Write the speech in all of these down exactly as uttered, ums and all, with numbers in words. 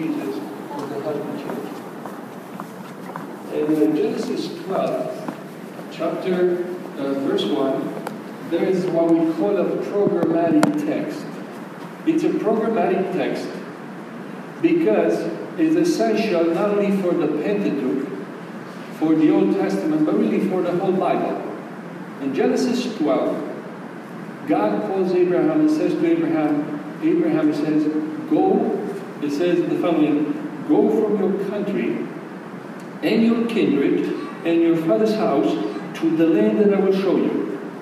Jesus was the husband changed. In uh, Genesis twelve, chapter, uh, verse one, there is what we call a programmatic text. It's a programmatic text because it's essential not only for the Pentateuch, for the Old Testament, but really for the whole Bible. In Genesis twelve, God calls Abraham and says to Abraham, Abraham says, go, it says the following, go from your country and your kindred and your father's house to the land that I will show you.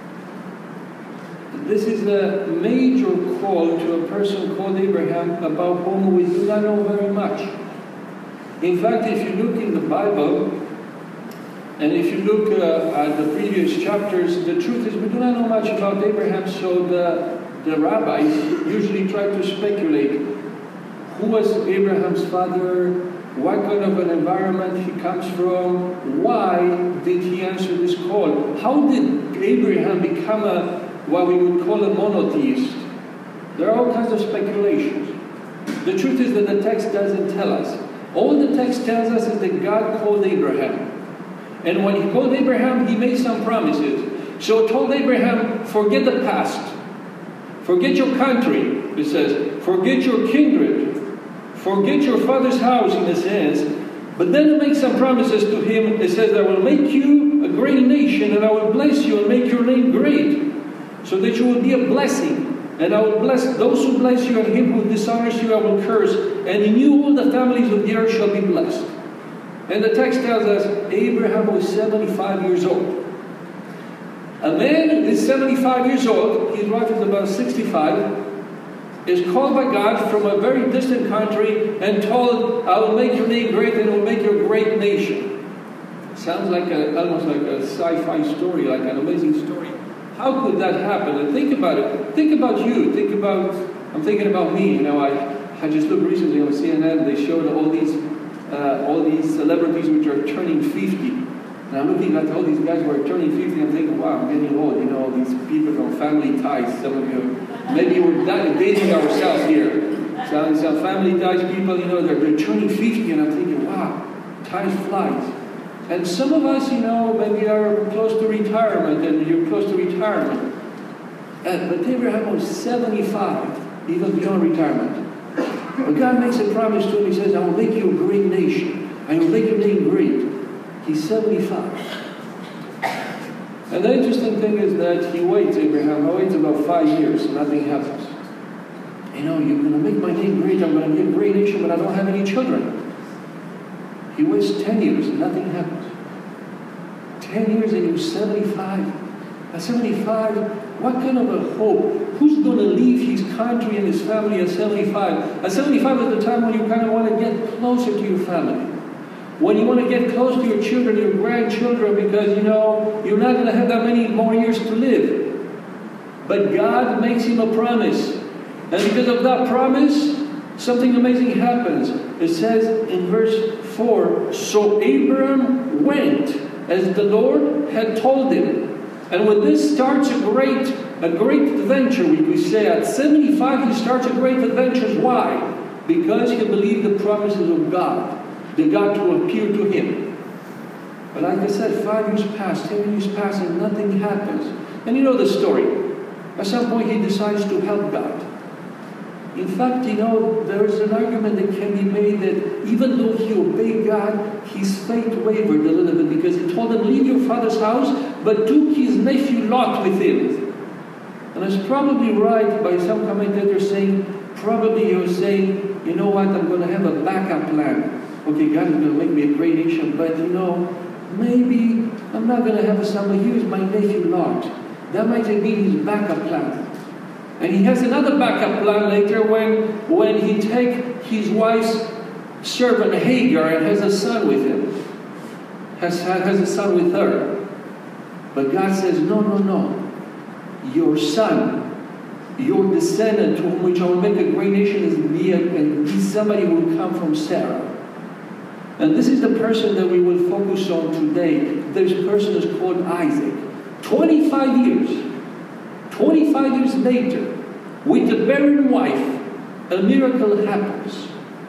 This is a major call to a person called Abraham about whom we do not know very much. In fact, if you look in the Bible, and if you look uh, at the previous chapters, the truth is we do not know much about Abraham, so the, the rabbis usually try to speculate who was Abraham's father, what kind of an environment he comes from, why did he answer this call, how did Abraham become a what we would call a monotheist. There are all kinds of speculations. The truth is that the text doesn't tell us. All the text tells us is that God called Abraham. And when he called Abraham, he made some promises. So told Abraham, forget the past. Forget your country, it says. Forget your kindred. Forget your father's house, in a sense. But then it makes some promises to him. It says, I will make you a great nation, and I will bless you and make your name great, so that you will be a blessing. And I will bless those who bless you, and him who dishonors you I will curse. And in you all the families of the earth shall be blessed. And the text tells us Abraham was seventy-five years old. A man is seventy-five years old, his wife is about sixty-five, is called by God from a very distant country and told, I will make your name great and I will make you a great nation. Sounds like a, almost like a sci-fi story, like an amazing story. How could that happen? And think about it. Think about you. Think about, I'm thinking about me. You know, I, I just looked recently on C N N, they showed all these uh, all these celebrities which are turning fifty. And I'm looking at all these guys who are turning fifty, I'm thinking, wow, I'm getting old. You know, these people from Family Ties, some of you, maybe we're dating ourselves here. Some, some Family Ties people, you know, they're, they're turning fifty, and I'm thinking, wow, time flies. And some of us, you know, maybe are close to retirement, and you're close to retirement. And, but Abraham was seventy-five, even beyond retirement. But God makes a promise to him. He says, I will make you a great nation. I will make your name great. He's seventy-five. And the interesting thing is that he waits, Abraham, he waits about five years, nothing happens. You know, you're going to make my name great, I'm going to be a great nation, but I don't have any children. He waits ten years and nothing happens. ten years and he was seventy-five. At seventy-five, what kind of a hope? Who's going to leave his country and his family at seventy-five? At seventy-five is the time when you kind of want to get closer to your family. When you want to get close to your children, your grandchildren, because, you know, you're not going to have that many more years to live. But God makes him a promise. And because of that promise, something amazing happens. It says in verse four, so Abram went as the Lord had told him. And when this starts a great, a great adventure, we could say, at seventy-five he starts a great adventure. Why? Because he believed the promises of God. The God to appear to him. But like I said, five years pass, ten years pass, and nothing happens. And you know the story. At some point he decides to help God. In fact, you know, there's an argument that can be made that even though he obeyed God, his faith wavered a little bit, because he told him, leave your father's house, but took his nephew Lot with him. And it's probably right by some commentators saying, probably you're saying, you know what, I'm going to have a backup plan. Okay, God is going to make me a great nation, but you know, maybe I'm not going to have a son, but here's my nephew Lot. That might be his backup plan. And he has another backup plan later when, when he takes his wife's servant Hagar and has a son with him. Has, has a son with her. But God says, no, no, no. Your son, your descendant, to whom which I will make a great nation, is me, and he's somebody who will come from Sarah. And this is the person that we will focus on today. This person is called Isaac. twenty-five years. twenty-five years later, with the barren wife, a miracle happens.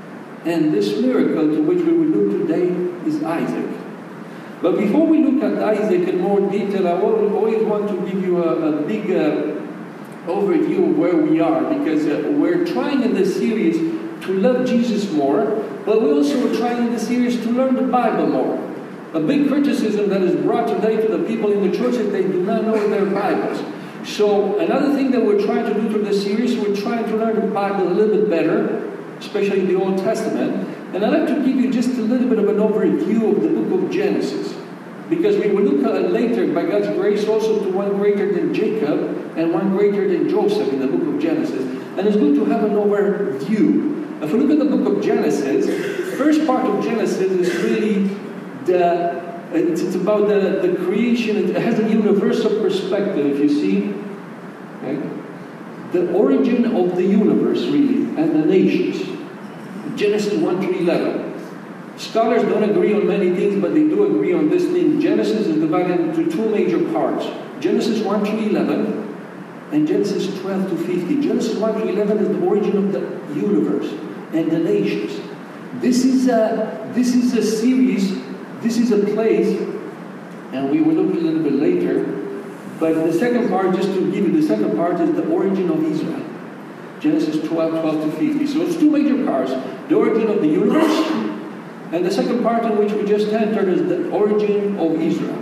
And this miracle to which we will look today is Isaac. But before we look at Isaac in more detail, I always want to give you a, a big uh, overview of where we are, because uh, we're trying in this series to love Jesus more, but we also are trying in this series to learn the Bible more. A big criticism that is brought today to the people in the church is they do not know their Bibles. So another thing that we're trying to do through this series, we're trying to learn the Bible a little bit better, especially the Old Testament. And I'd like to give you just a little bit of an overview of the book of Genesis, because we will look at later, by God's grace, also to one greater than Jacob and one greater than Joseph in the book of Genesis. And it's good to have an overview. If we look at the book of Genesis, the first part of Genesis is really the, it's, it's about the, the creation. It has a universal perspective, if you see. Okay? The origin of the universe, really, and the nations. Genesis one through eleven. Scholars don't agree on many things, but they do agree on this thing. Genesis is divided into two major parts. Genesis one through eleven and Genesis twelve to fifty. Genesis one through eleven is the origin of the universe and the nations. This is a, this is a series, this is a place, and we will look a little bit later, but the second part, just to give you the second part, is the origin of Israel. Genesis twelve, twelve to fifty. So it's two major parts. The origin of the universe, and the second part in which we just entered is the origin of Israel.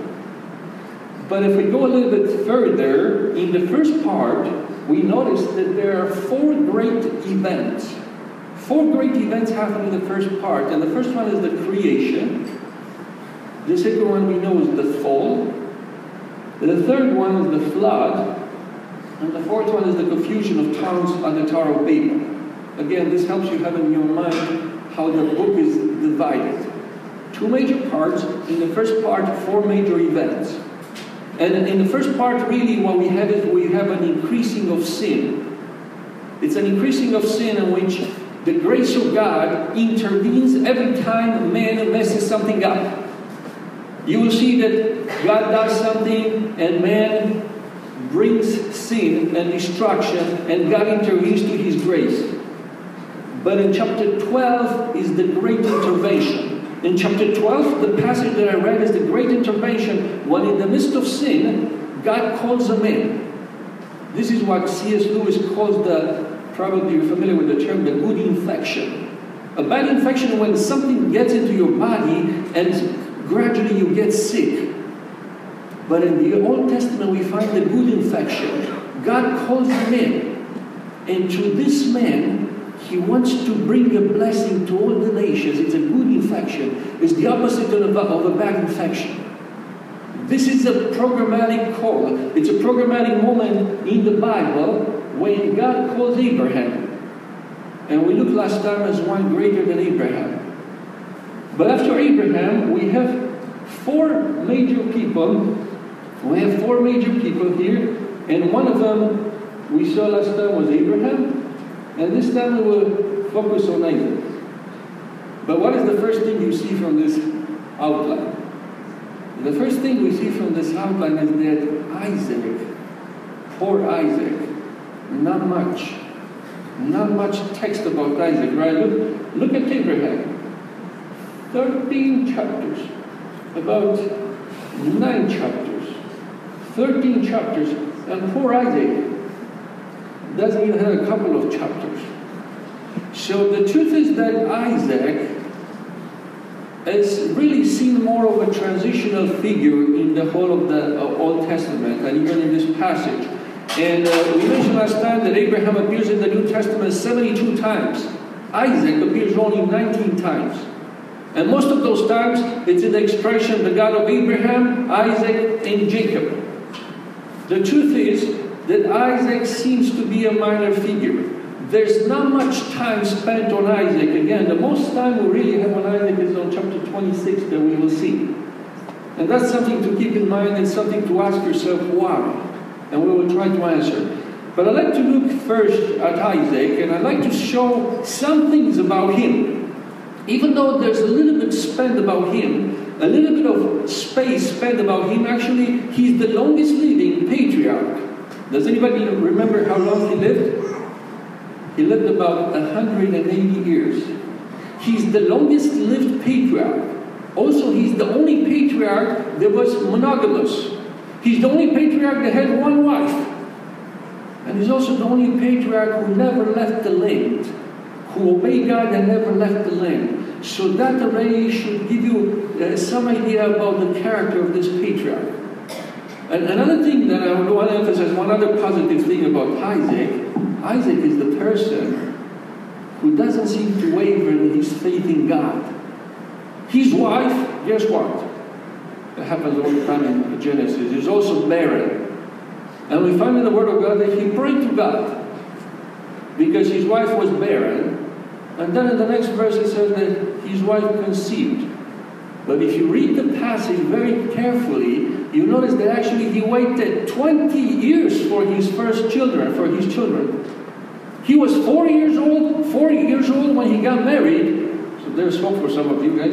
But if we go a little bit further, in the first part, we notice that there are four great events. Four great events happen in the first part. And the first one is the creation. The second one we know is the fall. The third one is the flood. And the fourth one is the confusion of tongues at the Tower of Babel. Again, this helps you have in your mind how the book is divided. Two major parts. In the first part, four major events. And in the first part, really, what we have is we have an increasing of sin. It's an increasing of sin in which the grace of God intervenes every time man messes something up. You will see that God does something and man brings sin and destruction, and God intervenes to His grace. But in chapter twelve is the great intervention. In chapter twelve, the passage that I read is the great intervention when in the midst of sin, God calls a man. This is what C S Lewis calls the, probably you're familiar with the term, the good infection. A bad infection when something gets into your body and gradually you get sick. But in the Old Testament, we find the good infection. God calls a man, and to this man, He wants to bring a blessing to all the nations. It's a good infection. It's the opposite of a, of a bad infection. This is a programmatic call. It's a programmatic moment in the Bible when God calls Abraham. And we looked last time as one greater than Abraham. But after Abraham, we have four major people. We have four major people here. And one of them we saw last time was Abraham. And this time we will focus on Isaac. But what is the first thing you see from this outline? The first thing we see from this outline is that Isaac, poor Isaac, not much. Not much text about Isaac, right? Look, look at Abraham. thirteen chapters. About nine chapters. thirteen chapters. And poor Isaac doesn't even have a couple of chapters. So the truth is that Isaac is really seen more of a transitional figure in the whole of the uh, Old Testament, and even in this passage. And uh, we mentioned last time that Abraham appears in the New Testament seventy-two times. Isaac appears only nineteen times. And most of those times, it's in the expression, the God of Abraham, Isaac, and Jacob. The truth is that Isaac seems to be a minor figure. There's not much time spent on Isaac. Again, the most time we really have on Isaac is on chapter twenty-six that we will see. And that's something to keep in mind and something to ask yourself why. And we will try to answer. But I'd like to look first at Isaac, and I'd like to show some things about him. Even though there's a little bit spent about him, a little bit of space spent about him, actually, he's the longest living patriarch. Does anybody remember how long he lived? He lived about one hundred eighty years. He He's the longest lived patriarch. Also, he's the only patriarch that was monogamous. He's the only patriarch that had one wife. And he's also the only patriarch who never left the land, who obeyed God and never left the land. So that already should give you uh, some idea about the character of this patriarch. And another thing that I want to emphasize, one other positive thing about Isaac, Isaac is the person who doesn't seem to waver in his faith in God. His wife, guess what? It happens all the time in Genesis, is also barren. And we find in the Word of God that he prayed to God because his wife was barren. And then in the next verse it says that his wife conceived. But if you read the passage very carefully, you notice that actually he waited twenty years for his first children, for his children. He was four years old, four years old when he got married. So there's hope for some of you guys.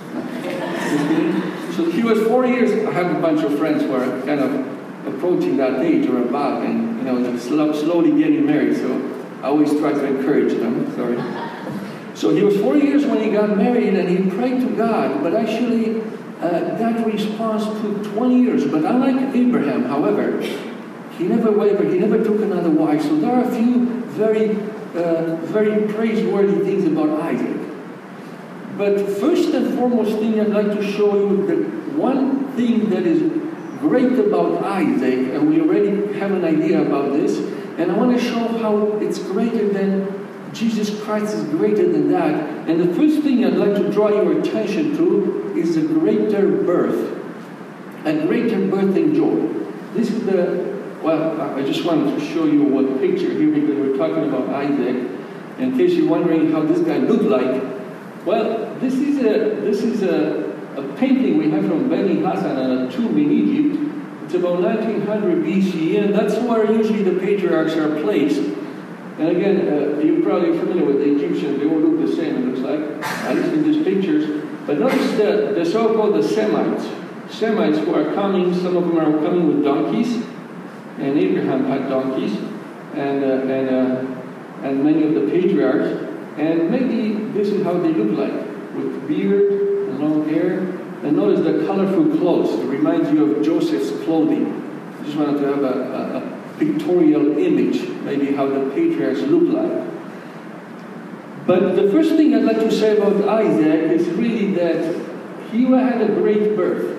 So he was four years. I have a bunch of friends who are kind of approaching that age or above, and you know, slowly getting married. So I always try to encourage them. Sorry. So he was four years when he got married, and he prayed to God. But actually, uh, that response took twenty years. But unlike Abraham, however, he never wavered. He never took another wife. So there are a few very, uh, very praiseworthy things about Isaac. But first and foremost thing, I'd like to show you that one thing that is great about Isaac, and we already have an idea about this, and I want to show how it's greater than Jesus Christ is greater than that. And the first thing I'd like to draw your attention to is a greater birth. A greater birth in joy. This is the, well, I just wanted to show you one picture here because we're talking about Isaac. In case you're wondering how this guy looked like, well, this is a this is a, a painting we have from Beni Hassan on a tomb in Egypt. It's about nineteen hundred B C E, and that's where usually the patriarchs are placed. And again, uh, you're probably familiar with the Egyptians. They all look the same, it looks like, at least in these pictures. But notice the, the so-called the Semites. Semites who are coming, some of them are coming with donkeys, and Abraham had donkeys, and uh, and uh, and many of the patriarchs. And maybe this is how they look like, with beard and long hair. And notice the colorful clothes. It reminds you of Joseph's clothing. I just wanted to have a, a, a pictorial image, maybe how the patriarchs look like. But the first thing I'd like to say about Isaac is really that he had a great birth.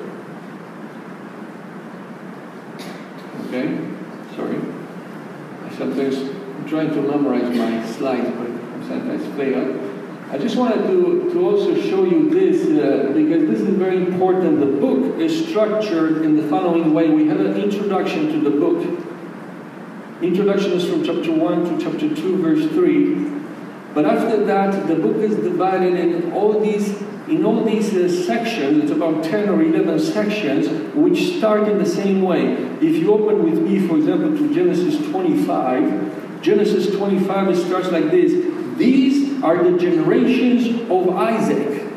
Okay? Sorry. I sometimes I'm trying to memorize my slides, but sometimes fail. I just wanted to, to also show you this uh, because this is very important. The book is structured in the following way. We have an introduction to the book. Introduction is from chapter one to chapter two, verse three. But after that, the book is divided in all these in all these uh, sections. It's about ten or eleven sections, which start in the same way. If you open with me, for example, to Genesis twenty-five, Genesis twenty-five, it starts like this. These are the generations of Isaac.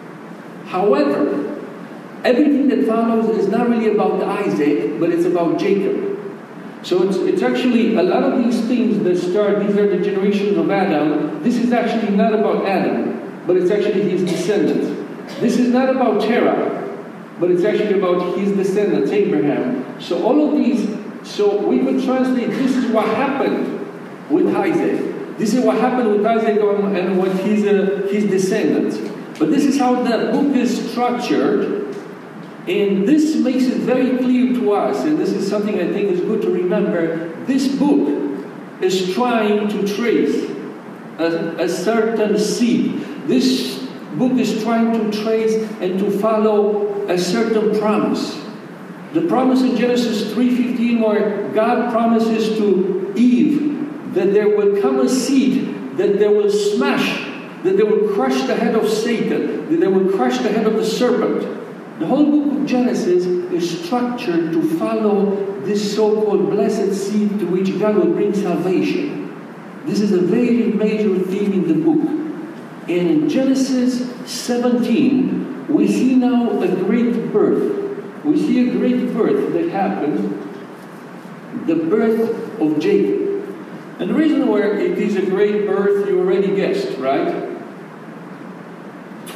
However, everything that follows is not really about Isaac, but it's about Jacob. So it's, it's actually a lot of these things that start, these are the generations of Adam. This is actually not about Adam, but it's actually his descendants. This is not about Terah, but it's actually about his descendants, Abraham. So all of these, so we would translate, this is what happened with Isaac. This is what happened with Isaac and with his, uh, his descendants. But this is how the book is structured. And this makes it very clear to us, and this is something I think is good to remember. This book is trying to trace a, a certain seed. This book is trying to trace and to follow a certain promise. The promise in Genesis three fifteen, where God promises to Eve that there will come a seed, that they will smash, that they will crush the head of Satan, that they will crush the head of the serpent. The whole book of Genesis is structured to follow this so-called blessed seed to which God will bring salvation. This is a very major theme in the book. And in Genesis seventeen, we see now a great birth. We see a great birth that happened, the birth of Jacob. And the reason why it is a great birth, you already guessed, right?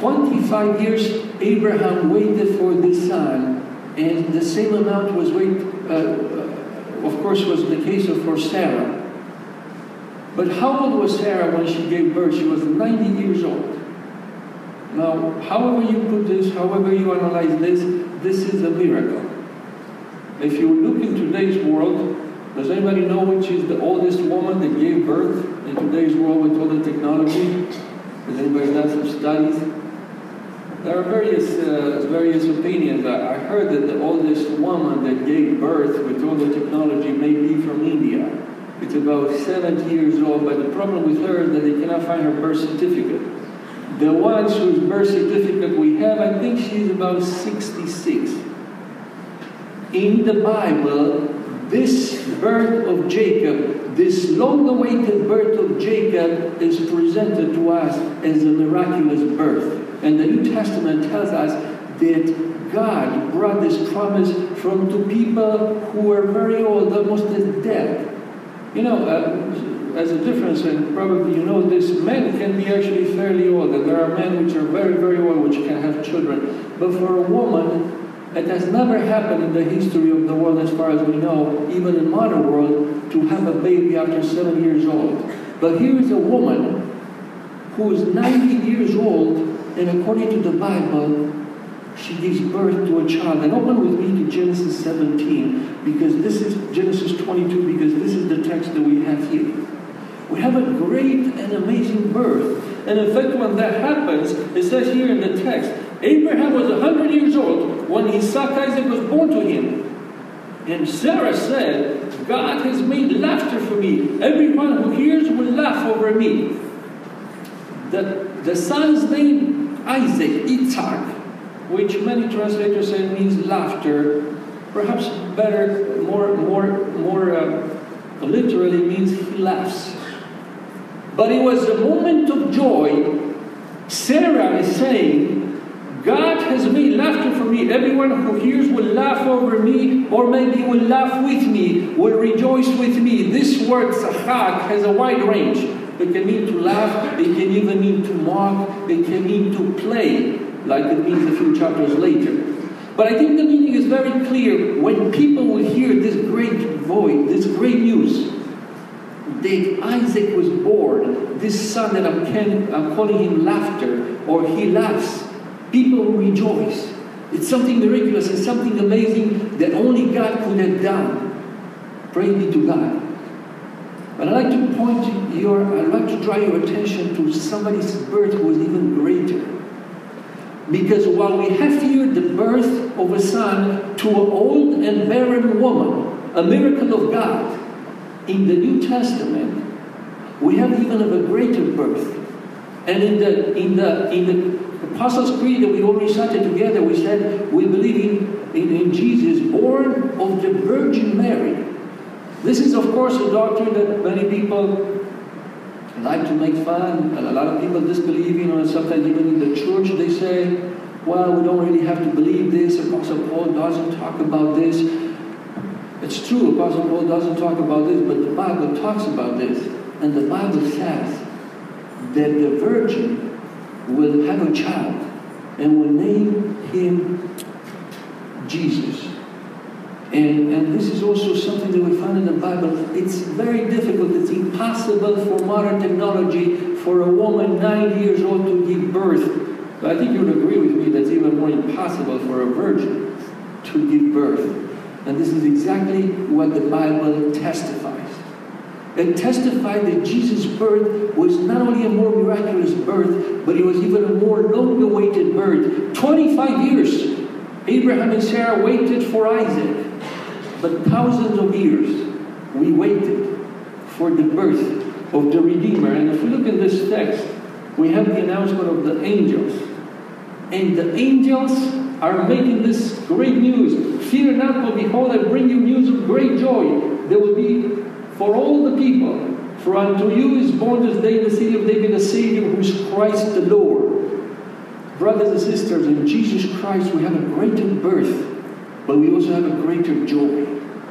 twenty-five years Abraham waited for this son, and the same amount was wait, uh, uh, of course, was the case of for Sarah. But how old was Sarah when she gave birth? She was ninety years old. Now, however you put this, however you analyze this, this is a miracle. If you look in today's world, does anybody know which is the oldest woman that gave birth in today's world with all the technology? Has anybody done some studies? There are various uh, various opinions. I heard that the oldest woman that gave birth with all the technology may be from India. It's about seventy years old, but the problem with her is that they cannot find her birth certificate. The ones whose birth certificate we have, I think she's about sixty-six. In the Bible, this birth of Jacob, this long-awaited birth of Jacob, is presented to us as a miraculous birth. And the New Testament tells us that God brought this promise from two people who were very old, almost as dead. You know, uh, as a difference, and probably you know this, men can be actually fairly old, and there are men which are very, very old which can have children. But for a woman, it has never happened in the history of the world, as far as we know, even in modern world, to have a baby after seven years old. But here is a woman who is ninety years old, and according to the Bible, she gives birth to a child. And open with me to Genesis seventeen, because this is Genesis twenty-two, because this is the text that we have here. We have a great and amazing birth. And in fact, when that happens, it says here in the text, Abraham was one hundred years old when Isaac Isaac was born to him. And Sarah said, God has made laughter for me. Everyone who hears will laugh over me. The, the son's name, Isaac, Yitzhak, which many translators say means laughter. Perhaps better, more, more, more uh, literally means he laughs. But it was a moment of joy. Sarah is saying, God has made laughter for me. Everyone who hears will laugh over me, or maybe will laugh with me, will rejoice with me. This word, tzachak, has a wide range. It can mean to laugh, it can even mean to mock, it can mean to play, like it means a few chapters later. But I think the meaning is very clear. When people will hear this great voice, this great news, that Isaac was born, this son that I'm, can, I'm calling him laughter, or he laughs, people will rejoice. It's something miraculous, it's something amazing that only God could have done. Praise be to God. But I'd like to point your, I'd like to draw your attention to somebody's birth who was even greater. Because while we have here the birth of a son to an old and barren woman, a miracle of God, in the New Testament, we have even of a greater birth. And in the in the in the Apostles' Creed that we all recited together, we said we believe in, in, in Jesus, born of the Virgin Mary. This is, of course, a doctrine that many people like to make fun, and a lot of people disbelieve in, or sometimes even in the church they say, well, we don't really have to believe this. Apostle Paul doesn't talk about this. It's true, Apostle Paul doesn't talk about this, but the Bible talks about this. And the Bible says that the virgin will have a child and will name him Jesus. And, and this is also something that we find in the Bible. It's very difficult, it's impossible for modern technology for a woman nine years old to give birth. But I think you would agree with me that's even more impossible for a virgin to give birth. And this is exactly what the Bible testifies. It testified that Jesus' birth was not only a more miraculous birth, but it was even a more long-awaited birth. twenty-five years, Abraham and Sarah waited for Isaac. But thousands of years, we waited for the birth of the Redeemer. And if we look in this text, we have the announcement of the angels. And the angels are making this great news. Fear not, for behold, I bring you news of great joy. There will be for all the people. For unto you is born this day in the city of David a Savior, who is Christ the Lord. Brothers and sisters, in Jesus Christ we have a greater birth, but we also have a greater joy.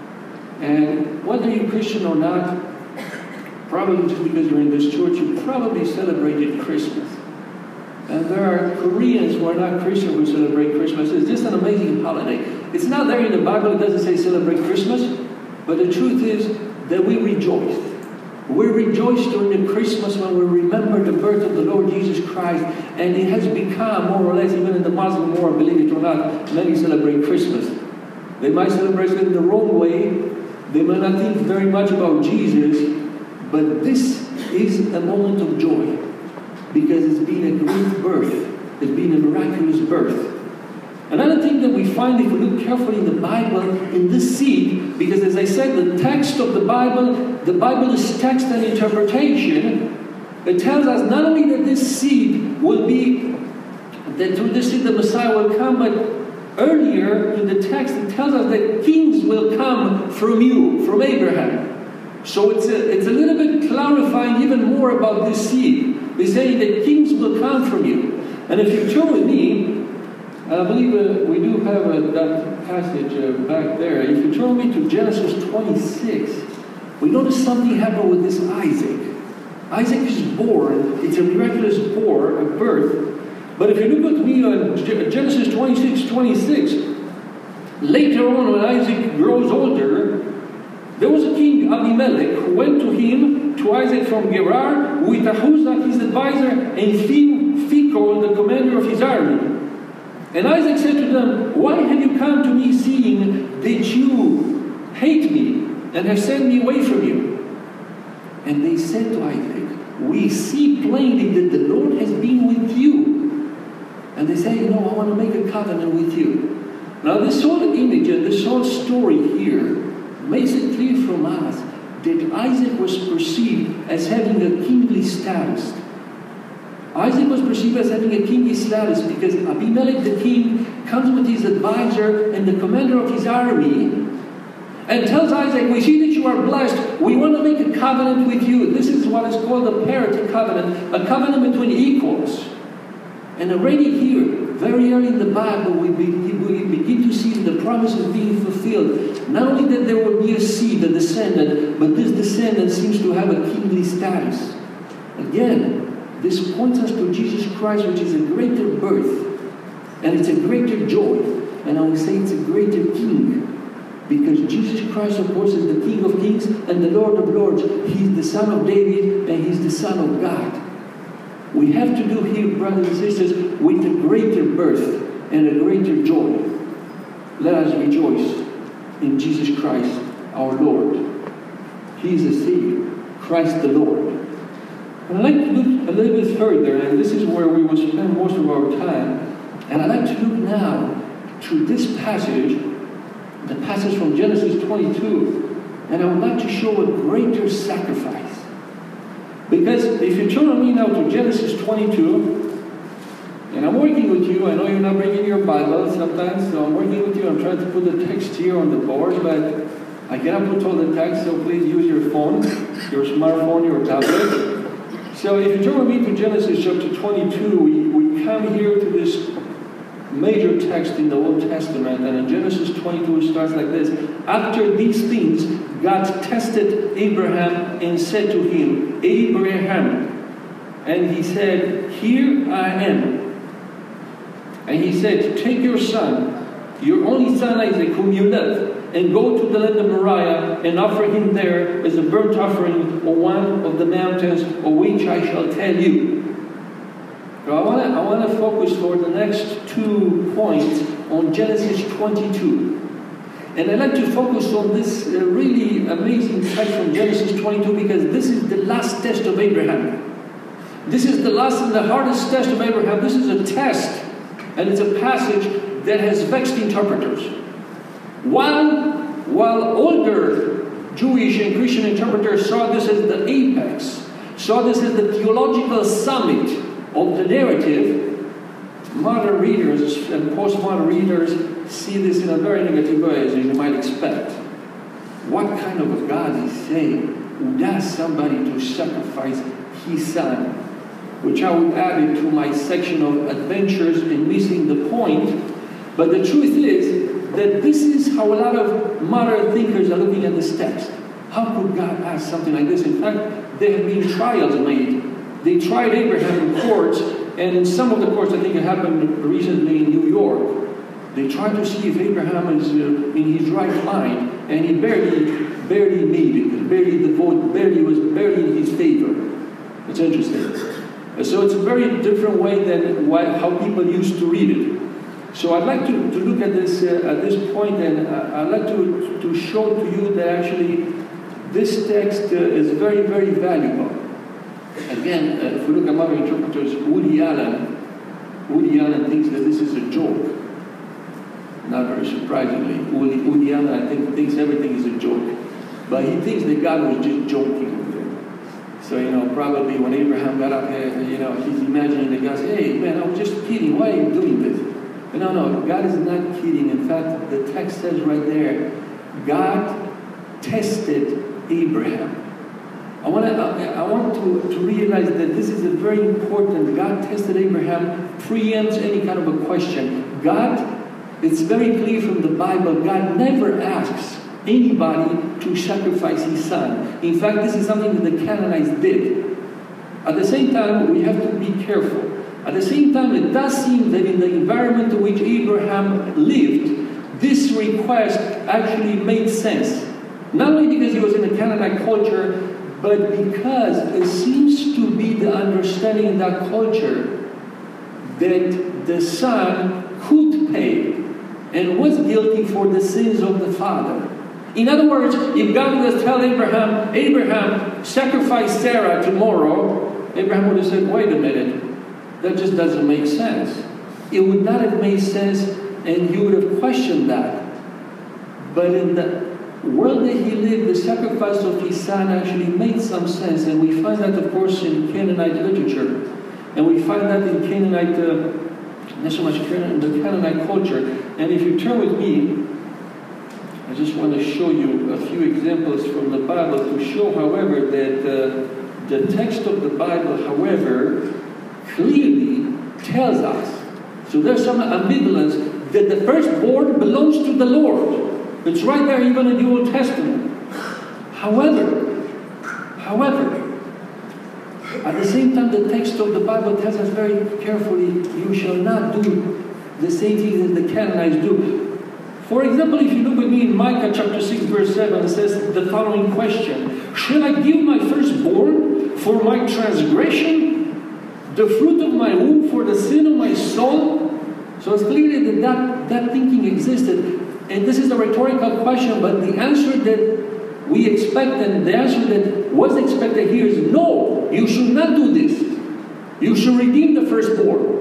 And whether you're Christian or not, probably just because you're in this church, you probably celebrated Christmas. And there are Koreans who are not Christian who celebrate Christmas. It's just an amazing holiday. It's not there in the Bible. It doesn't say celebrate Christmas. But the truth is that we rejoice. We rejoice during the Christmas when we remember the birth of the Lord Jesus Christ. And it has become, more or less, even in the Muslim world, believe it or not, many celebrate Christmas. They might celebrate it in the wrong way. They might not think very much about Jesus. But this is a moment of joy. Because it's been a great birth. It's been a miraculous birth. Another thing that we find if we look carefully in the Bible, in this seed, because as I said, the text of the Bible, the Bible is text and interpretation. It tells us not only that this seed will be, that through this seed the Messiah will come, but earlier in the text it tells us that kings will come from you, from Abraham. So it's a, it's a little bit clarifying even more about this seed. We're saying that kings will come from you. And if you turn with me, I believe uh, we do have uh, that passage uh, back there. If you turn with me to Genesis twenty-six, we notice something happened with this Isaac. Isaac is born. It's a miraculous born, a birth. But if you look with me on Genesis twenty-six, twenty-six, later on when Isaac grows older, there was a king, Abimelech, who went to him, to Isaac from Gerar, with Ahuzah, his advisor, and Phicol, the commander of his army. And Isaac said to them, "Why have you come to me, seeing that you hate me, and have sent me away from you?" And they said to Isaac, "We see plainly that the Lord has been with you." And they say, "You know, I want to make a covenant with you." Now this whole image and this whole story here makes it clear from us that Isaac was perceived as having a kingly status. Isaac was perceived as having a kingly status because Abimelech the king comes with his advisor and the commander of his army and tells Isaac, "We see that you are blessed. We want to make a covenant with you." This is what is called a parenting covenant, a covenant between equals. And already here, very early in the Bible, we, be, we begin to see the promises being fulfilled. Not only that there will be a seed, a descendant, but this descendant seems to have a kingly status. Again, this points us to Jesus Christ, which is a greater birth. And it's a greater joy. And I would say it's a greater king. Because Jesus Christ, of course, is the King of Kings and the Lord of Lords. He's the Son of David and He's the Son of God. We have to do here, brothers and sisters, with a greater birth and a greater joy. Let us rejoice in Jesus Christ, our Lord. He is the Savior, Christ the Lord. And I'd like to look a little bit further, and this is where we will spend most of our time. And I'd like to look now to this passage, the passage from Genesis twenty-two, and I would like to show a greater sacrifice. Because if you turn on me now to Genesis twenty-two, and I'm working with you, I know you're not bringing your Bible sometimes, so I'm working with you, I'm trying to put the text here on the board, but I cannot put all the text, so please use your phone, your smartphone, your tablet. So if you turn with me to Genesis chapter twenty-two, we, we come here to this major text in the Old Testament, and in Genesis twenty-two it starts like this. "After these things, God tested Abraham and said to him, 'Abraham.' And he said, 'Here I am.' And he said, 'Take your son, your only son Isaac, whom you love, and go to the land of Moriah, and offer him there as a burnt offering on one of the mountains of which I shall tell you.'" So I want to I want to focus for the next two points on Genesis twenty-two. And I'd like to focus on this uh, really amazing text from Genesis twenty-two because this is the last test of Abraham. This is the last and the hardest test of Abraham. This is a test, and it's a passage that has vexed interpreters. While, while older Jewish and Christian interpreters saw this as the apex, saw this as the theological summit of the narrative, modern readers and postmodern readers see this in a very negative way, as you might expect. What kind of a God is saying who asks somebody to sacrifice his son? Which I would add into my section of adventures in missing the point. But the truth is that this is how a lot of modern thinkers are looking at this text. How could God ask something like this? In fact, there have been trials made. They tried Abraham in courts, And in some of the courts, I think it happened recently in New York, they tried to see if Abraham is uh, in his right mind, and he barely, barely made it. Barely the vote, barely was barely in his favor. It's interesting. So it's a very different way than why, how people used to read it. So I'd like to, to look at this uh, at this point, and uh, I'd like to, to show to you that actually this text uh, is very, very valuable. Again, uh, if we look at modern interpreters, Woody Allen, Woody Allen thinks that this is a joke. Not very surprisingly. Woody, Woody Allen, I think, thinks everything is a joke. But he thinks that God was just joking with him. So, you know, probably when Abraham got up here, you know, he's imagining that God said, hey, man, I was just kidding. Why are you doing this? But no, no, God is not kidding. In fact, the text says right there, God tested Abraham. I want to, I want to, to realize that this is a very important. God tested Abraham, preempts any kind of a question. God, it's very clear from the Bible, God never asks anybody to sacrifice his son. In fact, this is something that the Canaanites did. At the same time, we have to be careful. At the same time, it does seem that in the environment in which Abraham lived, this request actually made sense. Not only because he was in a Canaanite culture, but because it seems to be the understanding in that culture that the son could pay and was guilty for the sins of the father. In other words, if God would tell Abraham, Abraham, sacrifice Sarah tomorrow, Abraham would have said, wait a minute, that just doesn't make sense. It would not have made sense, and you would have questioned that. But in the world that he lived, the sacrifice of his son actually made some sense, and we find that, of course, in Canaanite literature. And we find that in Canaanite, uh, not so much in the Canaanite culture. And if you turn with me, I just want to show you a few examples from the Bible to show, however, that uh, the text of the Bible, however, clearly tells us. So there's some ambivalence that the firstborn belongs to the Lord. It's right there even in the Old Testament. However, however, at the same time, the text of the Bible tells us very carefully, you shall not do the same things that the Canaanites do. For example, if you look with me in Micah chapter six, verse seven, it says the following question, shall I give my firstborn for my transgression, the fruit of my womb for the sin of my soul? So it's clear that that, that thinking existed. And this is a rhetorical question, but the answer that we expect, and the answer that was expected here is no, you should not do this. You should redeem the firstborn.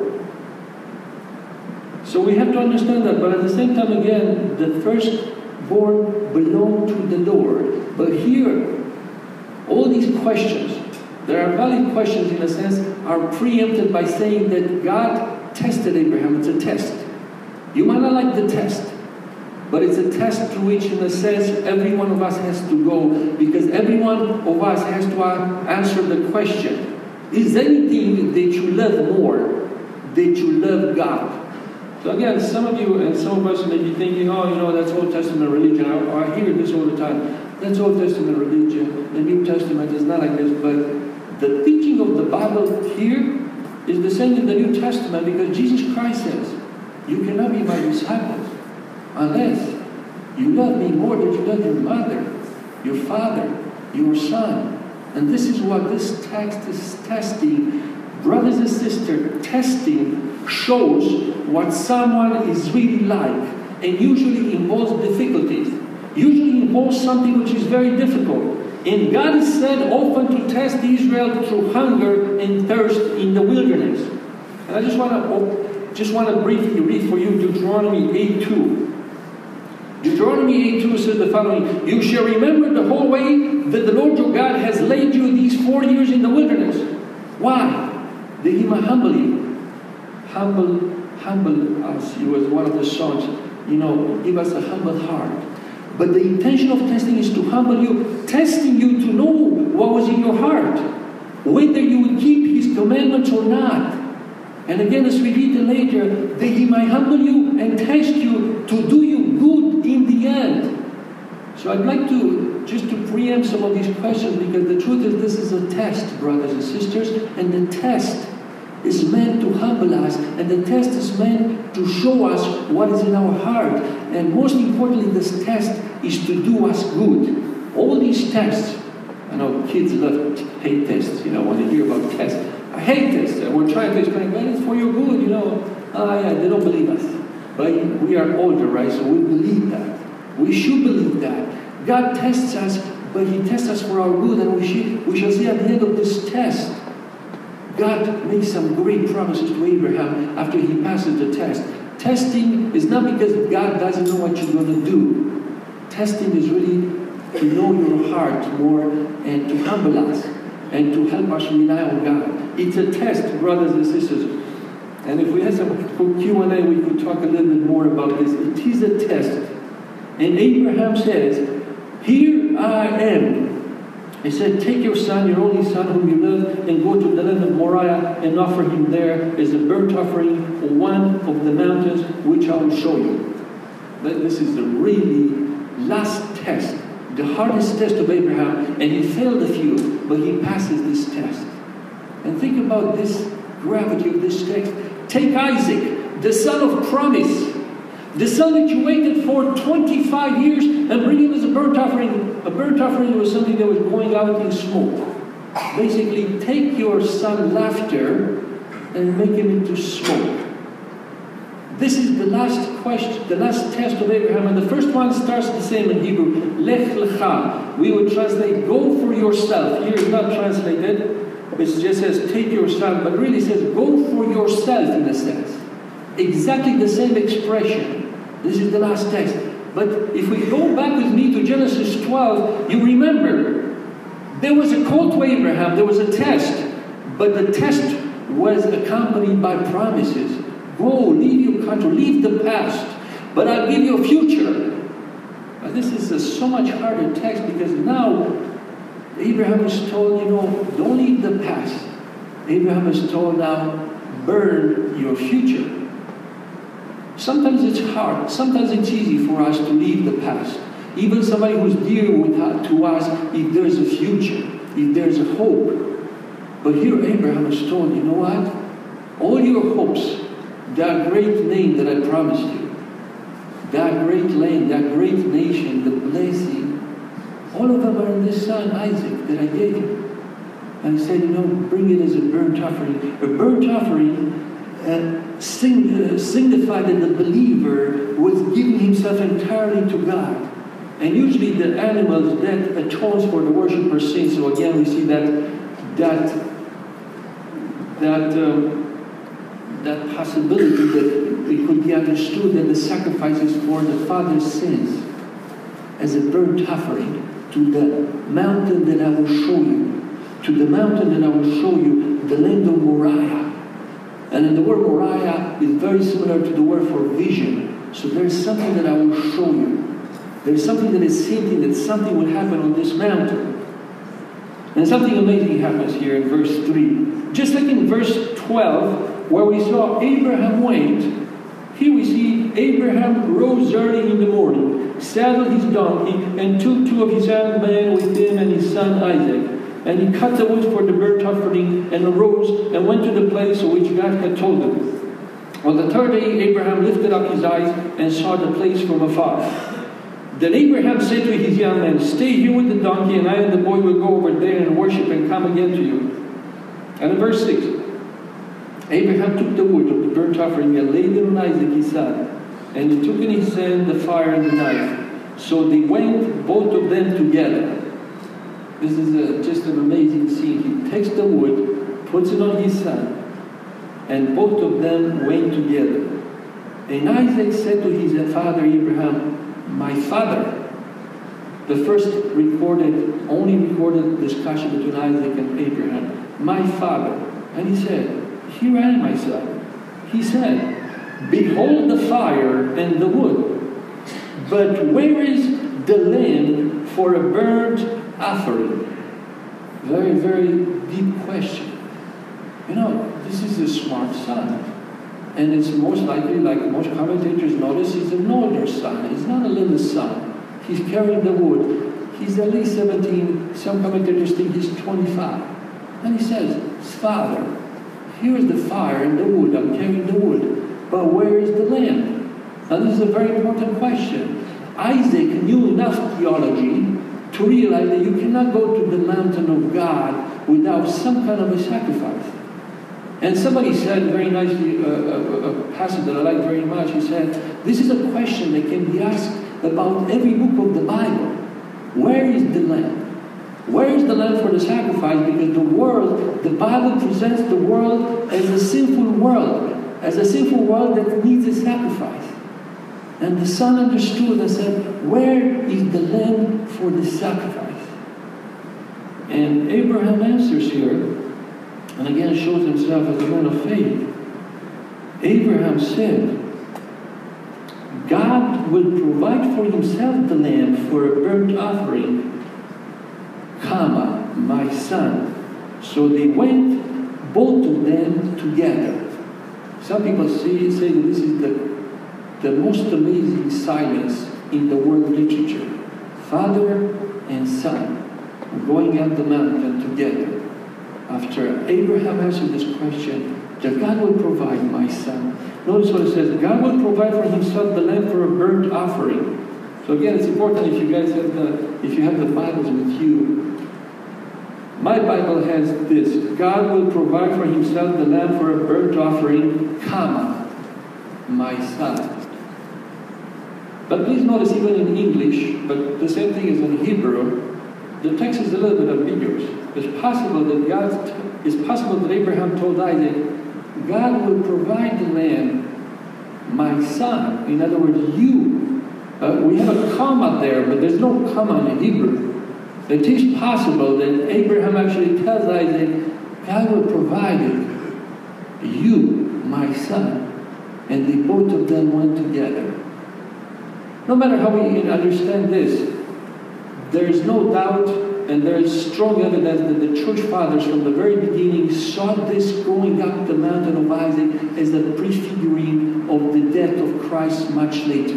So we have to understand that, but at the same time, again, the firstborn belong to the Lord. But here, all these questions, there are valid questions in a sense, are preempted by saying that God tested Abraham. It's a test. You might not like the test, but it's a test through which, in a sense, every one of us has to go, because every one of us has to answer the question, is anything that you love more, that you love God? So again, some of you and some of us may be thinking, oh, you know, that's Old Testament religion. I, I hear this all the time. That's Old Testament religion. The New Testament is not like this. But the teaching of the Bible here is the same in the New Testament, because Jesus Christ says, you cannot be my disciples unless you love me more than you love your mother, your father, your son. And this is what this text is testing. Brothers and sisters, testing shows what someone is really like, and usually involves difficulties. Usually involves something which is very difficult. And God is said often to test Israel through hunger and thirst in the wilderness. And I just want to just want to briefly read for you Deuteronomy eight two. Deuteronomy eight two says the following, you shall remember the whole way that the Lord your God has led you these four years in the wilderness. Why? That he might humble you. Humble, humble us. It was one of the songs, you know, give us a humble heart. But the intention of testing is to humble you, testing you to know what was in your heart, whether you would keep his commandments or not. And again, as we read it later, that he might humble you and test you to do you good in the end. So I'd like to, just to preempt some of these questions, because the truth is this is a test, brothers and sisters, and the test is meant to humble us, and the test is meant to show us what is in our heart. And most importantly, this test is to do us good. All these tests, I know kids love to hate tests, you know, when they hear about tests. I hate tests, and we're trying to explain, but it's for your good, you know. Ah, yeah, they don't believe us. But we are older, right, so we believe that. We should believe that. God tests us, but He tests us for our good, and we, should, we shall see at the end of this test, God makes some great promises to Abraham after he passes the test. Testing is not because God doesn't know what you're going to do. Testing is really to know your heart more and to humble us and to help us rely on God. It's a test, brothers and sisters. And if we had some Q and A, we could talk a little bit more about this. It is a test. And Abraham says, "Here I am." He said, "Take your son, your only son whom you love, and go to the land of Moriah and offer him there as a burnt offering on one of the mountains which I will show you." This is the really last test, the hardest test of Abraham, and he failed a few, but he passes this test. And think about this gravity of this text. Take Isaac, the son of promise, the son that you waited for twenty-five years, and bring him as a burnt offering. A burnt offering was something that was going out in smoke. Basically, take your son laughter and make him into smoke. This is the last question, the last test of Abraham, and the first one starts the same in Hebrew. Lech lecha. We would translate, go for yourself. Here it's not translated. It just says, take your son, but really says, go for yourself in a sense. Exactly the same expression. This is the last text. But if we go back with me to Genesis twelve, you remember, there was a call to Abraham, there was a test, but the test was accompanied by promises. Go, leave your country, leave the past, but I'll give you a future. But this is a so much harder text because now Abraham is told, you know, don't leave the past. Abraham is told now, burn your future. Sometimes it's hard. Sometimes it's easy for us to leave the past. Even somebody who's dear with, to us, if there's a future, if there's a hope. But here Abraham is told, you know what? All your hopes, that great name that I promised you, that great land, that great nation, the blessing, all of them are in this son, Isaac, that I gave you. And he said, you know, bring it as a burnt offering. A burnt offering uh, sing, uh, signified that the believer was giving himself entirely to God. And usually the animals that atones for the worshipper's sin. So again, we see that that that um, that possibility that it could be understood that the sacrifices for the father's sins as a burnt offering to the mountain that I will show you, to the mountain that I will show you, the land of Moriah. And in the word Moriah is very similar to the word for vision. So there's something that I will show you. There's something that is hinting that something will happen on this mountain. And something amazing happens here in verse three. Just like in verse twelve, where we saw Abraham wait, here we see Abraham rose early in the morning, saddled his donkey, and took two of his young men with him and his son Isaac. And he cut the wood for the burnt offering, and arose and went to the place of which God had told him. On the third day, Abraham lifted up his eyes and saw the place from afar. Then Abraham said to his young men, "Stay here with the donkey, and I and the boy will go over there and worship and come again to you." And in verse six, Abraham took the wood of the burnt offering and laid it on Isaac his son, and he took in his hand the fire and the knife. So they went, both of them together. This is a, just an amazing scene. He takes the wood, puts it on his son, and both of them went together. And Isaac said to his father Abraham, "My father." The first recorded, only recorded discussion between Isaac and Abraham. "My father." And he said, "Here I am, my son." He said, "Behold the fire and the wood, but where is the lamb for a burnt offering?" Very, very deep question. You know, this is a smart son. And it's most likely, like most commentators notice, he's an older son. He's not a little son. He's carrying the wood. He's at least seventeen. Some commentators think he's twenty-five. And he says, "Father." here is the fire and the wood, I'm carrying the wood, but where is the lamb? Now this is a very important question. Isaac knew enough theology to realize that you cannot go to the mountain of God without some kind of a sacrifice. And somebody said very nicely, uh, a, a passage that I like very much, he said, this is a question that can be asked about every book of the Bible. Where is the lamb? Where is the lamb for the sacrifice? Because the world, the Bible presents the world as a sinful world, as a sinful world that needs a sacrifice. And the son understood and said, where is the lamb for the sacrifice? And Abraham answers here, and again shows himself as a man of faith. Abraham said, God will provide for himself the lamb for a burnt offering, comma, my son. So they went, both of them together. Some people say, say that this is the the most amazing silence in the world literature. Father and son going up the mountain together. After Abraham answered this question, that God will provide, my son. Notice what it says, God will provide for himself the lamb for a burnt offering. So again, it's important if you guys have the, if you have the Bibles with you. My Bible has this, God will provide for himself the lamb for a burnt offering, comma, my son. But please notice, even in English, but the same thing is in Hebrew, the text is a little bit ambiguous. It's possible that God, it's possible that Abraham told Isaac, God will provide the lamb, my son. In other words, you. Uh, we have a comma there, but there's no comma in Hebrew. It is possible that Abraham actually tells Isaac, God will provide it, you, my son. And they both of them went together. No matter how we understand this, there is no doubt and there is strong evidence that the church fathers from the very beginning saw this going up the mountain of Isaac as a prefiguring of the death of Christ much later.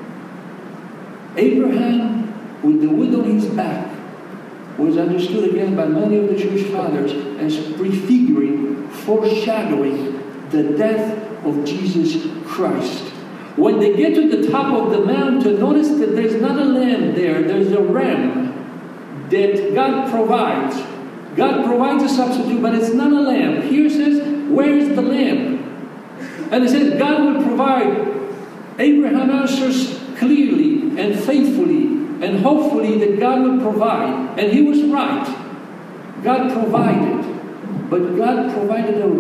Abraham, with the wood on his back, was understood again by many of the church fathers as prefiguring, foreshadowing the death of Jesus Christ. When they get to the top of the mountain, notice that there's not a lamb there, there's a ram that God provides. God provides a substitute, but it's not a lamb. Here it says, where is the lamb? And it says, God will provide. Abraham answers clearly and faithfully and hopefully that God will provide. And he was right. God provided. But God provided a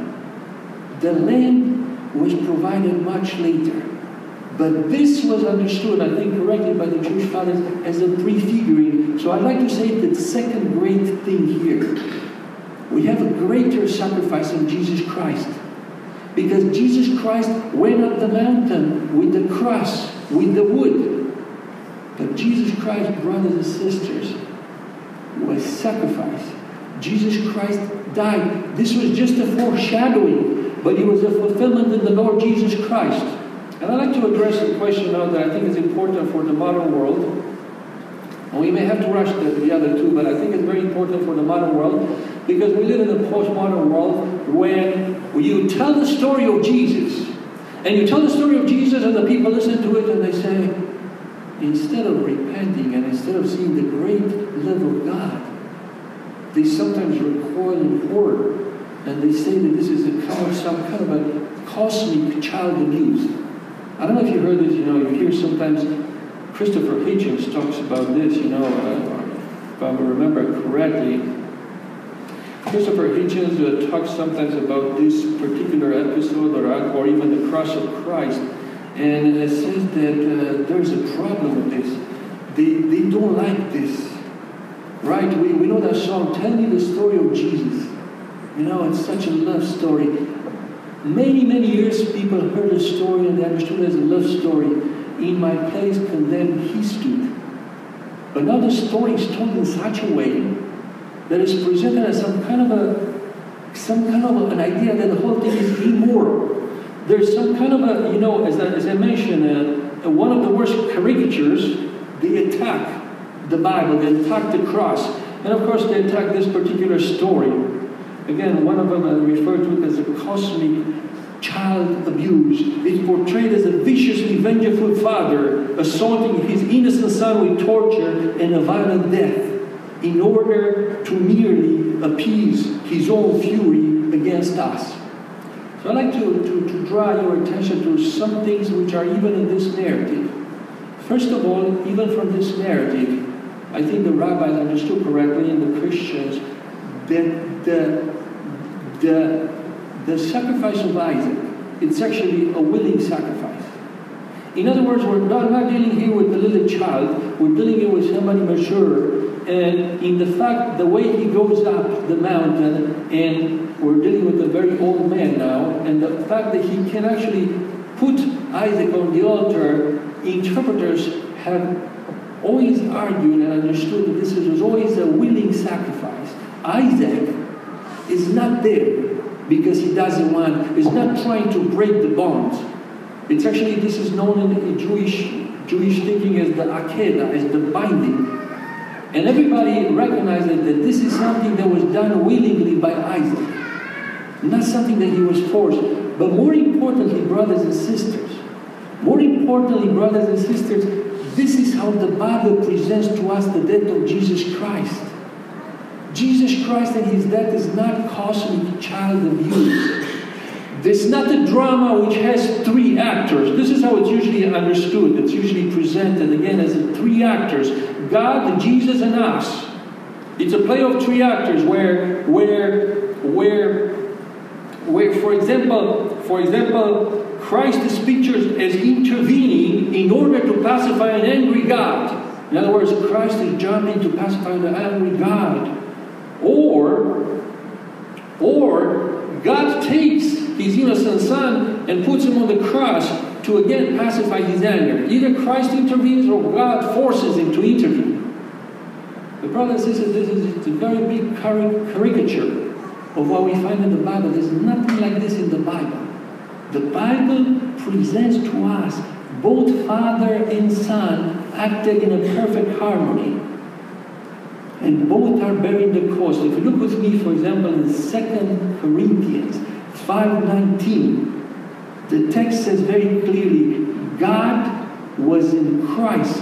ram. The lamb was provided much later. But this was understood, I think, correctly by the Jewish fathers as a prefiguring. So I'd like to say the second great thing here. We have a greater sacrifice in Jesus Christ. Because Jesus Christ went up the mountain with the cross, with the wood. But Jesus Christ, brothers and sisters, was sacrificed. Jesus Christ died. This was just a foreshadowing, but it was a fulfillment in the Lord Jesus Christ. And I'd like to address a question now that I think is important for the modern world. And we may have to rush the, the other two, but I think it's very important for the modern world because we live in a postmodern world when you tell the story of Jesus, and you tell the story of Jesus and the people listen to it and they say, instead of repenting and instead of seeing the great love of God, they sometimes recoil in horror and they say that this is a kind of, some kind of a cosmic child abuse. I don't know if you heard this, you know, you hear sometimes Christopher Hitchens talks about this, you know, uh, if I remember correctly. Christopher Hitchens uh, talks sometimes about this particular episode or, or even the cross of Christ. And it says that uh, there's a problem with this. They, they don't like this. Right? We, we know that song, Tell Me the Story of Jesus. You know, it's such a love story. Many, many years people heard the story and they understood it as a love story. In my place condemned he stood. But now the story is told in such a way that it's presented as some kind of a, some kind of a, an idea that the whole thing is immoral. There's some kind of a, you know, as I, as I mentioned, uh, one of the worst caricatures, they attack the Bible, they attack the cross. And of course they attack this particular story. again, one of them I refer to it as a cosmic child abuse. It's portrayed as a viciously vengeful father assaulting his innocent son with torture and a violent death in order to merely appease his own fury against us. So I'd like to, to, to draw your attention to some things which are even in this narrative. First of all, even from this narrative, I think the rabbis understood correctly and the Christians that the, the, the sacrifice of Isaac, it's actually a willing sacrifice. In other words, we're not, not dealing here with a little child, we're dealing here with somebody mature, and in the fact, the way he goes up the mountain, and we're dealing with a very old man now, and the fact that he can actually put Isaac on the altar, interpreters have always argued and understood that this was always a willing sacrifice. Isaac is not there because he doesn't want, is not trying to break the bonds. It's actually, this is known in Jewish, Jewish thinking as the Akedah, as the binding. And everybody recognizes that this is something that was done willingly by Isaac. Not something that he was forced. But more importantly, brothers and sisters, more importantly, brothers and sisters, this is how the Bible presents to us the death of Jesus Christ. Jesus Christ and his death is not cosmic child abuse. It's not a drama which has three actors. This is how it's usually understood. It's usually presented, again, as three actors. God, Jesus, and us. It's a play of three actors where, where, where, where for example, for example, Christ is pictured as intervening in order to pacify an angry God. In other words, Christ is jumping to pacify the angry God. Or, or God takes his innocent son and puts him on the cross to again pacify his anger. Either Christ intervenes or God forces him to intervene. But brothers and sisters, this is a very big caricature of what we find in the Bible. There's nothing like this in the Bible. The Bible presents to us both Father and Son acted in a perfect harmony. And both are bearing the cost. If you look with me, for example, in Second Corinthians five nineteen, the text says very clearly, God was in Christ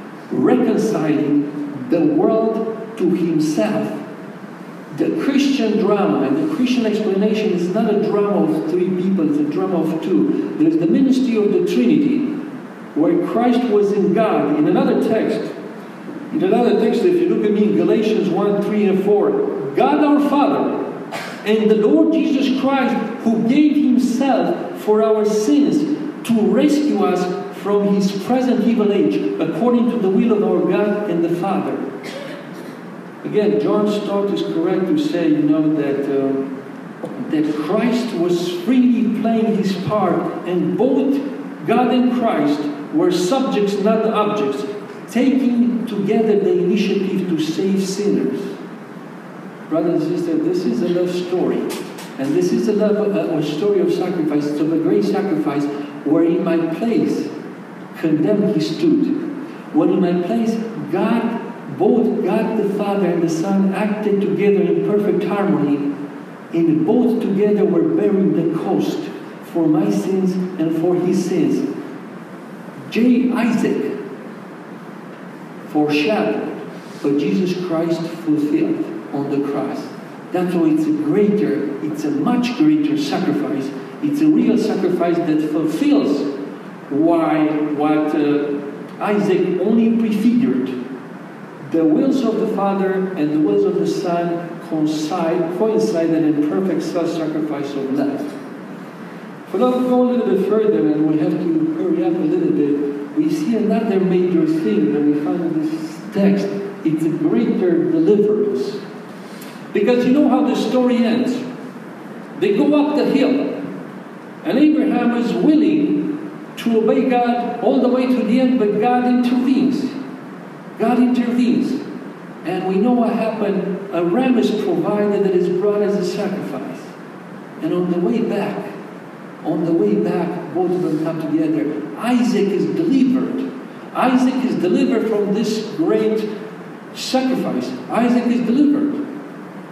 reconciling the world to himself. The Christian drama and the Christian explanation is not a drama of three people, it's a drama of two. There's the ministry of the Trinity, where Christ was in God. In another text, in another text, if you look at me in Galatians one, three, and four, God our Father and the Lord Jesus Christ, who gave himself for our sins to rescue us from his present evil age, according to the will of our God and the Father. Again, John Stott is correct to say, you know, that, uh, that Christ was freely playing his part, and both God and Christ were subjects, not objects, taking together the initiative to save sinners. Brothers and sisters, this is a love story. And this is a, love, a, a story of sacrifice. It's of a great sacrifice where in my place, condemned he stood. Where in my place, God, both God the Father and the Son acted together in perfect harmony. And both together were bearing the cost for my sins and for his sins. J. Isaac foreshadowed, but Jesus Christ fulfilled on the cross. That's why it's a greater, it's a much greater sacrifice. It's a real sacrifice that fulfills why what uh, Isaac only prefigured. The wills of the Father and the wills of the Son coincide, coincided in perfect self-sacrifice of love. But I'll go a little bit further, and we have to hurry up a little bit. We see another major thing that we find in this text. It's a greater deliverance. Because you know how the story ends. They go up the hill, and Abraham is willing to obey God all the way to the end, but God intervenes. God intervenes. And we know what happened. A ram is provided that is brought as a sacrifice. And on the way back, on the way back, both of them come together. Isaac is delivered. Isaac is delivered from this great sacrifice. Isaac is delivered.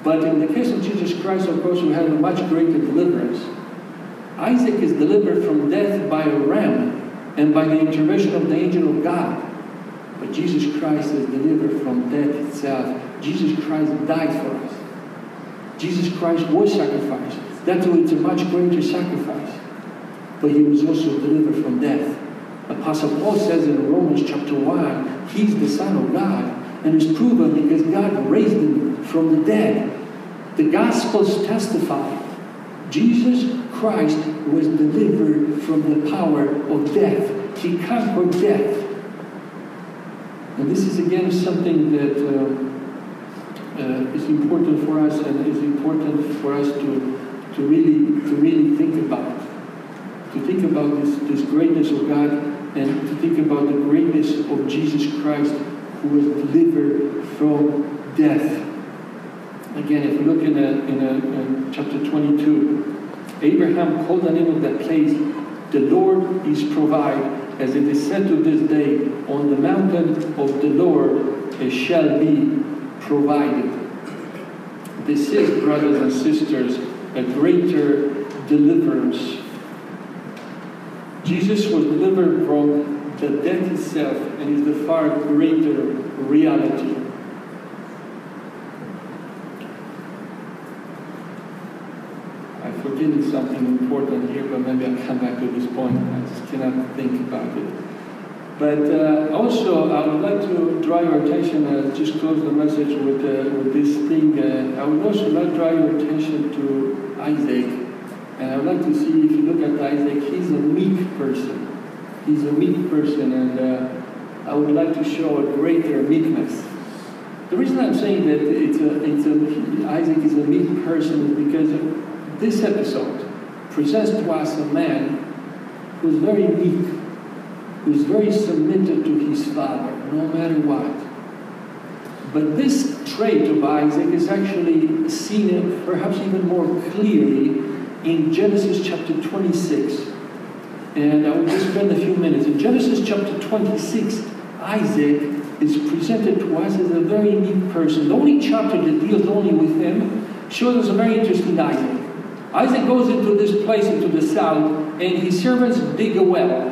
But in the case of Jesus Christ, of course, we have a much greater deliverance. Isaac is delivered from death by a ram and by the intervention of the angel of God. But Jesus Christ is delivered from death itself. Jesus Christ died for us. Jesus Christ was sacrificed. That's why it's a much greater sacrifice. But he was also delivered from death. Apostle Paul says in Romans chapter one, he's the Son of God, and it's proven because God raised him from the dead. The Gospels testify Jesus Christ was delivered from the power of death. He conquered death. And this is again something that uh, uh, is important for us, and is important for us to, to, really, to really think about. To think about this, this greatness of God, and to think about the greatness of Jesus Christ, who was delivered from death. Again, if we look in, a, in, a, in chapter twenty-two, Abraham called the name of that place, "The Lord is provide, as it is said to this day, on the mountain of the Lord it shall be provided." This is, brothers and sisters, a greater deliverance. Jesus was delivered from the death itself, and is the far greater reality. I've forgotten something important here, but maybe I'll come back to this point. I just cannot think about it. But uh, also, I would like to draw your attention, uh, just close the message with, uh, with this thing. Uh, I would also like to draw your attention to Isaac. And I would like to see, if you look at Isaac, he's a meek person. He's a meek person, and uh, I would like to show a greater meekness. The reason I'm saying that it's a, it's a, Isaac is a meek person is because this episode presents to us a man who's very meek, who's very submitted to his father, no matter what. But this trait of Isaac is actually seen perhaps even more clearly in Genesis chapter twenty-six. And I will just spend a few minutes. In Genesis chapter twenty-six, Isaac is presented to us as a very meek person. The only chapter that deals only with him shows us a very interesting Isaac. Isaac goes into this place into the south, and his servants dig a well.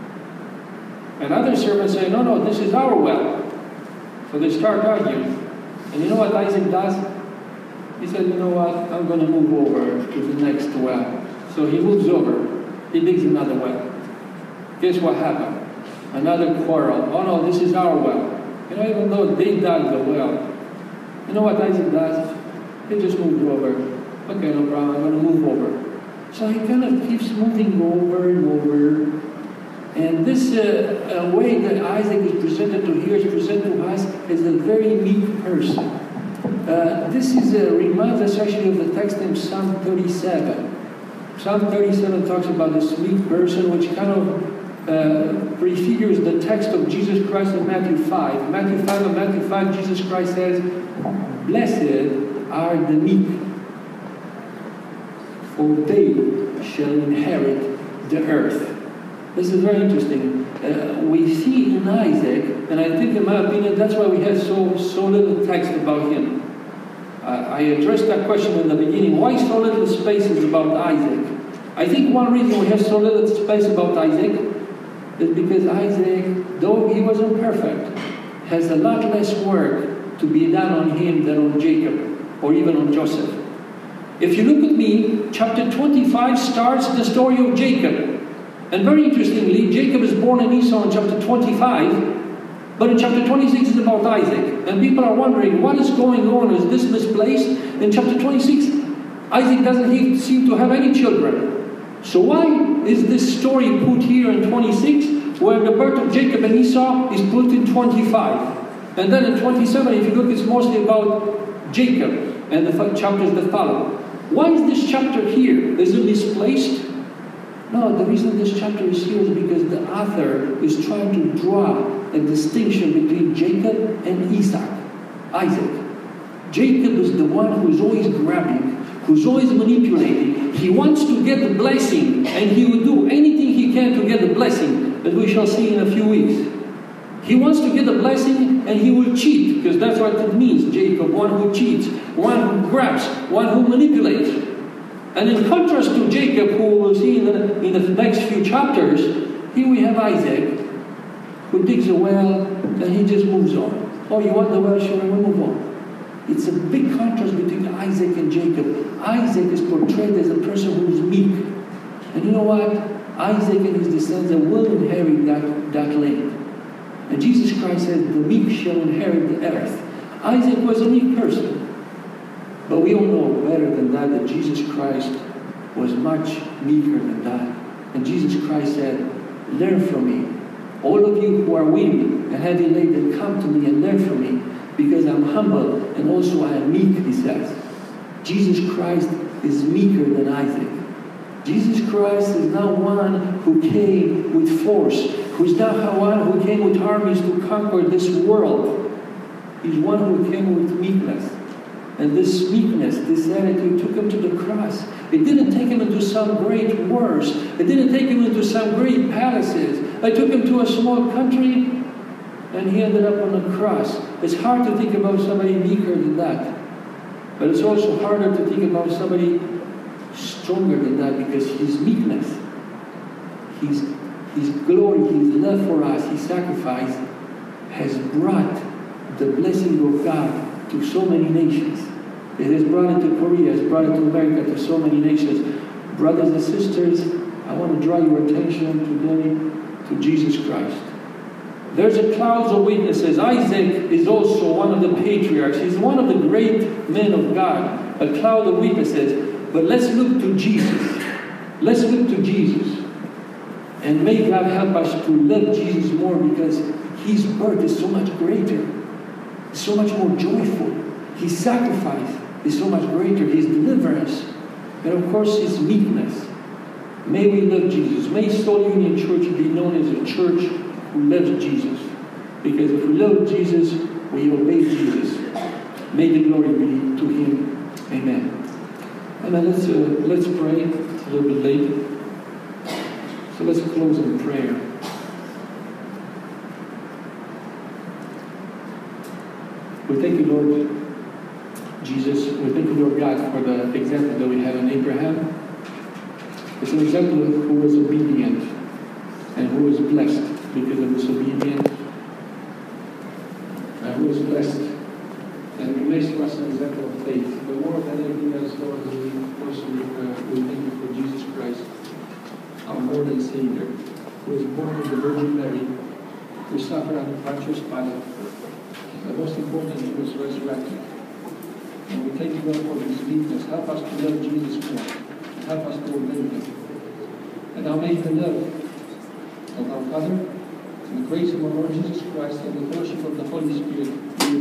And other servants say, no, no, this is our well. So they start arguing. And you know what Isaac does? He said, you know what, I'm going to move over to the next well. So he moves over. He digs another well. Guess what happened? Another quarrel. Oh no, this is our well. You know, even though they dug the well, you know what Isaac does? He just moved over. Okay, no problem, I'm going to move over. So he kind of keeps moving over and over. And this uh, uh, way that Isaac is presented to here is presented to us as a very meek person. Uh, this is uh, reminds us actually of the text in Psalm thirty-seven. Psalm thirty-seven talks about this meek person, which kind of uh, prefigures the text of Jesus Christ in Matthew five. Matthew five and Matthew five, Jesus Christ says, "Blessed are the meek, for they shall inherit the earth." This is very interesting. Uh, we see in Isaac, and I think in my opinion, that's why we have so, so little text about him. Uh, I addressed that question in the beginning. Why so little spaces about Isaac? I think one reason we have so little space about Isaac is because Isaac, though he wasn't perfect, has a lot less work to be done on him than on Jacob, or even on Joseph. If you look at me, chapter twenty-five starts the story of Jacob. And very interestingly, Jacob is born in Esau in chapter twenty-five, but in chapter twenty-six is about Isaac. And people are wondering, what is going on? Is this misplaced? In chapter twenty-six, Isaac doesn't seem to have any children. So why is this story put here in twenty-six, where the birth of Jacob and Esau is put in twenty-five? And then in twenty-seven, if you look, it's mostly about Jacob and the chapters that follow. Why is this chapter here? Is it misplaced? No, the reason this chapter is here is because the author is trying to draw a distinction between Jacob and Isaac, Isaac. Jacob is the one who is always grabbing, who's always manipulating. He wants to get the blessing, and he will do anything he can to get the blessing, as we shall see in a few weeks. He wants to get the blessing, and he will cheat, because that's what it means, Jacob, one who cheats. one who grabs, one who manipulates. And in contrast to Jacob, who we'll see in the, in the next few chapters, here we have Isaac, who digs a well and he just moves on. Oh, you want the well? Sure, we'll move on. It's a big contrast between Isaac and Jacob. Isaac is portrayed as a person who is meek. And you know what? Isaac and his descendants will inherit that, that land. And Jesus Christ said, the meek shall inherit the earth. Isaac was a meek person. But we all know better than that that Jesus Christ was much meeker than that. And Jesus Christ said, learn from me. All of you who are weary and heavy laden, come to me and learn from me, because I'm humble and also I am meek, he says. Jesus Christ is meeker than Isaac. Jesus Christ is not one who came with force, who is not one who came with armies to conquer this world. He's one who came with meekness. And this meekness, this attitude took him to the cross. It didn't take him into some great wars. It didn't take him into some great palaces. It took him to a small country, and he ended up on the cross. It's hard to think about somebody meeker than that. But it's also harder to think about somebody stronger than that, because his meekness, his, his glory, his love for us, his sacrifice, has brought the blessing of God to so many nations. It has brought it to Korea, it has brought it to America, to so many nations. Brothers and sisters, I want to draw your attention today to Jesus Christ. There's a cloud of witnesses. Isaac is also one of the patriarchs. He's one of the great men of God. A cloud of witnesses. But let's look to Jesus. Let's look to Jesus. And may God help us to love Jesus more, because his birth is so much greater. So much more joyful. His sacrifice is so much greater. His deliverance. And of course, his meekness. May we love Jesus. May Soul Union Church be known as a church who loves Jesus. Because if we love Jesus, we obey Jesus. May the glory be to him. Amen. Amen. Let's, uh, let's pray. It's a little bit late. So let's close in prayer. We thank you, Lord Jesus. We thank you, Lord God, for the example that we have in Abraham. It's an example of who was obedient and who was blessed because of this obedience, and who was blessed and remains to us an example of faith. But more than anything else, Lord, we also uh, we thank you for Jesus Christ, our Lord and Savior, who was born of the Virgin Mary, who suffered under Pontius Pilate. But most important, he was resurrected. And we thank you, Lord, for his meekness. Help us to love Jesus more. Help us to obey him. And now may the love of our Father, and the grace of our Lord Jesus Christ, and the fellowship of the Holy Spirit be